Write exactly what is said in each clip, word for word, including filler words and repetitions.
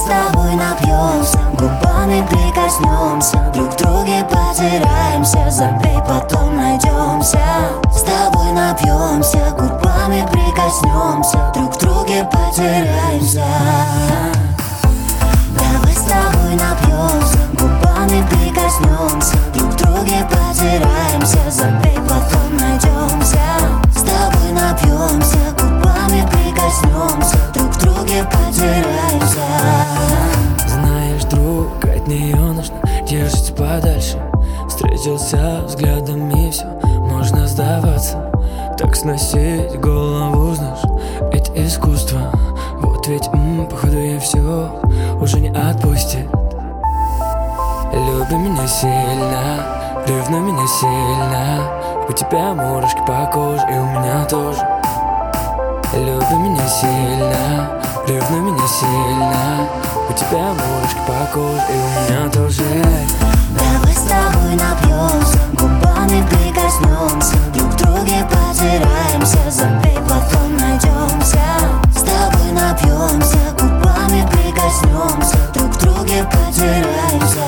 с тобой напьемся, губами прикоснемся, друг к друге потираемся, забей, потом найдемся. С тобой напьемся, губами прикоснемся, друг к друге потираемся. Давай с тобой напьемся, губами прикоснемся, друг к друге потираемся, забей, потом найдемся. С тобой напьемся, губами прикоснемся, друг к друге потираемся. Знаешь, друг, от нее нужно держаться подальше. Встретился взглядом и все, можно сдаваться. Так сносить голову, знаешь, это искусство. Вот ведь, м, походу я все уже не отпустит. Люби меня сильно, ревнуй меня сильно. У тебя мурашки по коже, и у меня тоже. Люби меня сильно, ревнуй меня сильно. У тебя мурашки по коже, и у меня тоже. Давай с тобой напьемся, губами прикоснемся, друг к друге потираемся, забей, потом найдемся. С тобой напьемся, губами прикоснемся, друг к друге потираемся.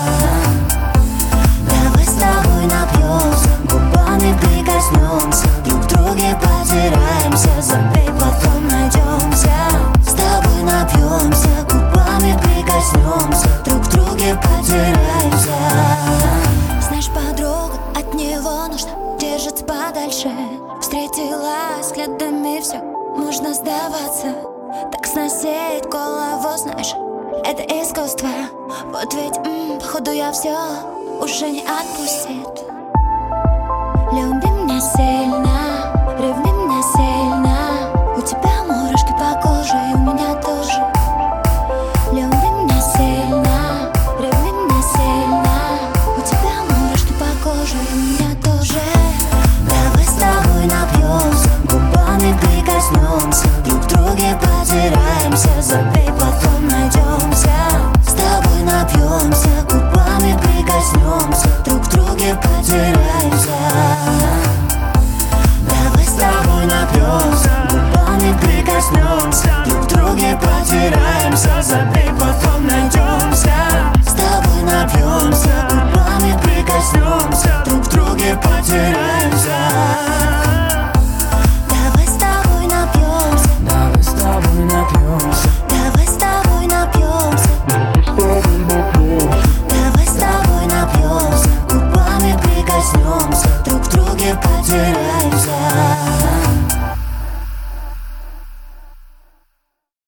Давай с тобой напьемся, губами прикоснемся, друг к друге потираемся, забей, потом найдемся. С тобой напьемся, губами прикоснемся, друг к друге потираемся. Знаешь, подруга, от него нужно держаться подальше. Встретилась взглядами, все, можно сдаваться. Так сносить голову, знаешь, это искусство. Вот ведь, м, походу я все уже не отпустит. Люби меня сильно,